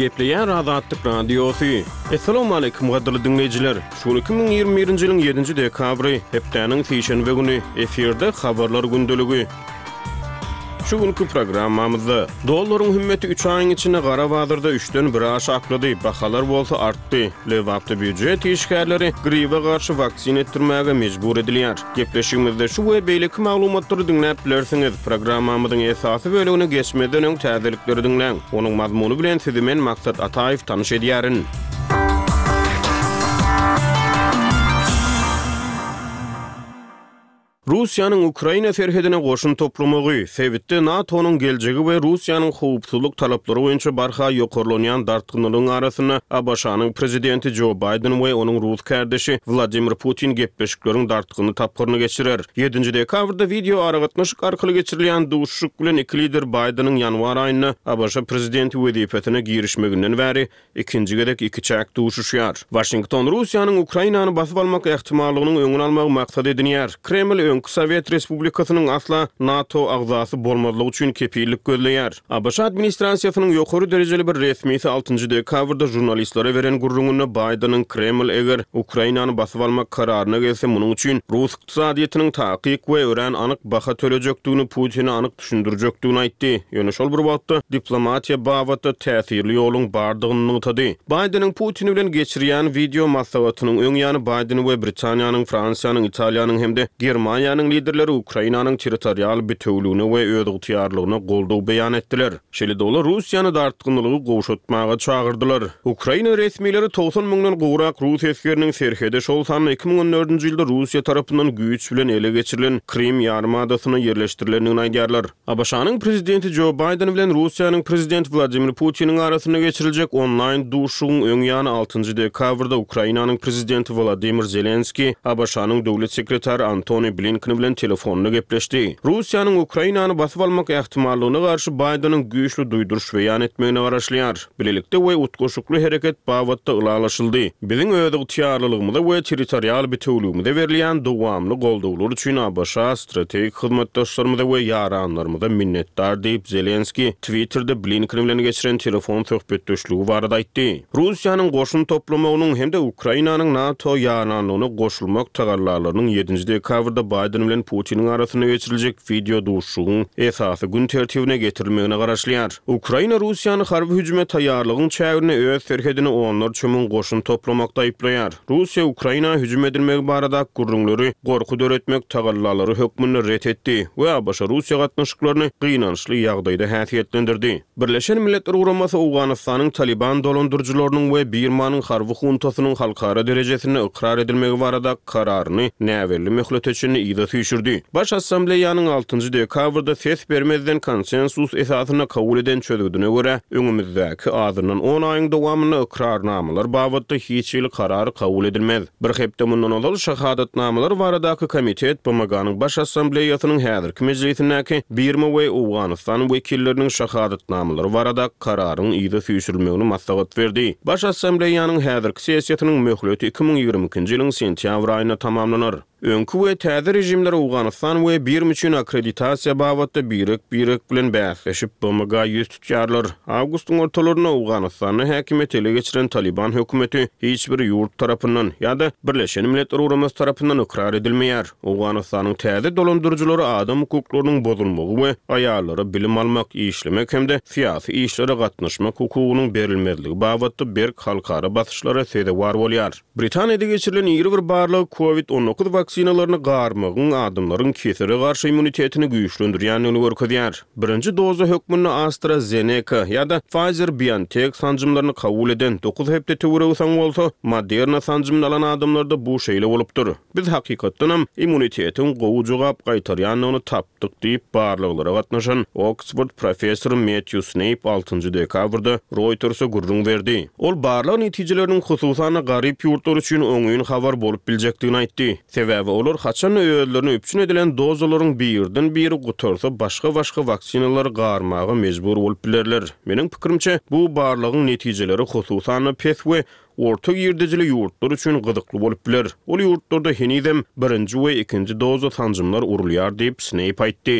Gepleyen Azatlyk Radiosu. Assalamu alaykum gaderli dinleyijiler. Şu 2021-nji ýylyň 7-nji dekabry, hepdeniň seýşenbe güni eferde habarlar gündöligi. Şu günkü programmamyzda dollaryň hümmeti 3 aýyň içinde gara bazarda 3-den 1 aşaklady, bahalar bolsa artdy. Lewapdy büdjet işgärleri gripe garşy vaksin etdirmäge mejbur edilýär. Gepleşigimizde şu we beýleki maglumatlary dinläp bilersiňiz. Programmamyzyň esasy bölügini geçmeden öň täzelikleri dinläň. Onuň mazmuny bilen sizi men Maksat Ataýew tanyş edýärin. Russiýanyň Ukraina serhedine goşun toplamagy, sebitde NATO'nun geljegi we Russiýanyň howpsuzlyk talaplary boýunça barha ýokarlanýan dartgynylygyň arasyna ABŞ-nyň prezidenti Joe Biden we onuň Rus kardeşi Vladimir Putin gepleşikleriň dartgyny tapgyny geçirer. 7-nji dekabrda video aragatmaşyk arkaly geçirilýän duşuşyk bilen iki lider Bidenyň ýanwar aýyna ABŞ prezidenti wezipetine girişmeginden bäri ikinji gedek iki çak duşuşýar. Washington Russiýanyň Ukrainany basyp almak ähtimallygynyň öňüni almagy maksat edinýär. Kreml Sovet Respublikasynyň asla NATO agzasy bolmadygy üçin kepillik gözleýär. ABŞ administrasiýasynyň ýokary derejeli bir resmisi 6-njy dekabrda jurnalistlere beren gurrungyny Bidenyň Kreml eger Ukrainany basyp almak kararyna gelse munyň üçin Rus ykdysadyýatynyň takyk we ören anyk baha töleýekdigini Putin'e anyk düşündirjekdigini aýtdy. Ýöne şol bir wagtda diplomatiýa babatda täsirli ýoluň bardygyny ýytady. Bidenyň Putin bilen geçirýän video maslahatynyň öň ýany Biden we Britaniýanyň, Fransiýanyň, Italiýanyň hemde Germaniýanyň liderleri Ukrainanyň territorial bütünlüğüne we öz ýygytýarlygyna goldaw beýan etdiler. Şeýle dolar Russiýany dartgynylygy gowşatmaga çagyrdylar. Ukraina resmileri 90 000-den gowrak Rus eskeriniň serhede şol sanyny 2014-nji ýylda Russiýa tarapyndan güýç bilen ele geçirilen Krim ýarymadasyna ýerleşdirilendigini aýdýarlar. ABŞ-nyň prezidenti Joe Biden bilen Russiýanyň prezidenti Vladimir Putiniň arasyna geçiriljek online duşugyň öň ýany 6-njy dekabrda Ukrainanyň prezidenti Volodymyr Zelenski ABŞ-nyň döwlet sekretary Antony Blinken bilen telefonla gepleşdi. Russiýanyň Ukrainany basyp almak ähtimallygyna garşy Bidenyň güýçli duýduruş beýan etmegine garaşlýar. Bilelikde we utgoşukly hereket babatda ılalaşyldy. Biziň öz ýygytýarlylygymyza we territorial bütünlügimize berilýän dowamly goldawlar üçin ABŞ strategik hyzmatdaşlarymyza we ýaranlarymyza minnetdar diýip Zelenski Twitter'da Blinken bilen geçiren telefon söhbetdeşligi barada aýtdy. Russiýanyň goşun toplamagynyň hem de Ukrainanyň NATO ýaranlygyna goşulmak tagarlarlarynyň 7-nji dekabrda Biden bilen Putin'in arasyna geçiriljek video duşugyň esasy gün tertibine getirilmegine garaşlýar. Ukraina Russiýany harby hüjüme taýýarlygyň çägirine öz serhedine onlar çömün goşun toplamakda aýplaýar. Russiýa Ukraina hüjüm edilmegi barada gurrunlary gorku döretmek tagallalary hökmüni ret etdi we ABŞ Russiýa gatnaşyklaryny gynançly ýagdaýda häsiýetlendirdi. Birleşen Milletler Uramasy Awganystanyň Taliban dolandyrjylarynyň we Birmanyň harby huntasynyň halkara derejesine ikrar edilmegi barada kararyny näwelli möhlet için ýa süýşürdi. Baş Assambleýanyň 6-njy dekabrda ses bermezden konsensus esasyna kabul eden çözüdüne göre öňümüzdäki azyndan 10 aýyň dowamyny ikrarnamalar babatda hiç ýyly karar kabul edilmez. Bir hepde mundan ozal şahadatnamalar baradaky komitet BMG-nyň Baş Assambleýasynyň häzirki mejlisindäki Birma we Awganystan wekilleriniň şahadatnamalary barada kararyň ýa süýşürilmegine maslahat berdi. Baş Assambleýanyň häzirki sessiýasynyň möhleti 2020-nji ýylyň sentýabr aýyna tamamlanar. Öňkü we täze rejimler Awganystan we Birma üçin akkreditasiýa babatda birek bilen bäsleşip BMG ýüz tutýarlar. Awgustyň ortalaryna Awganystany häkimet ele geçiren Taliban hökümeti hiç bir ýurt tarapyndan ýa-da Birleşen Milletler Uramasy tarapyndan ikrar edilmeýär. Awganystanyň täze dolandyrjylary adam hukuklarynyň bozulmagy we aýallary bilim almak, işlemek hem de syýasy işlere gatnaşmak hukugynyň berilmezligi babatda berk halkara basyşlara sede war bolýar. Britaniýada geçirilen ýyry bir barlyk COVID-19 vaksinalaryny garmagyň adamlaryň kesire garşy immunitetini güýçlendirýändigini görkezýär. Birinji doza hökmüni AstraZeneca ýa-da Pfizer-BioNTech sanjymlaryny kabul eden 9 hepde töweregiň bolsa, Moderna sanjymyny alan adamlarda bu şeýle bolupdyr. Biz hakykatdan hem immunitetin gowy jogap gaýtarýanlygyny tapdyk diýip barlyklara gatnaşan Oxford professory Matthew Snape 6-njy dekabrda Reuters'a gurrun berdi. Ol barlyk netijeleriniň hususana garyp ýurtlar üçin öňüň habar bolup biljekdigini aýtdy. Sebäbi olar haçan öýlerini öpçün edilen dozalaryň birden biri gutarsa başga vaksinalary garmagy mejbur bolup bilerler. Meniň pikirimçe bu barlygyň netijeleri hususana pes we orta ýerdejili ýurtlar üçin gyzykly bolup biler. Ol ýurtlarda henizem birinji we ikinji doza sanjymlar urulýar diýip Snape aýtdy.